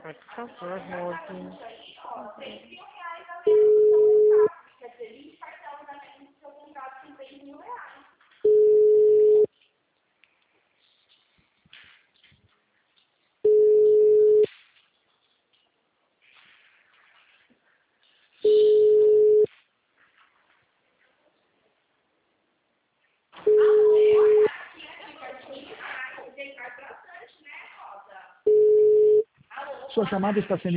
Ai, por favor, Rose. Sua chamada está sendo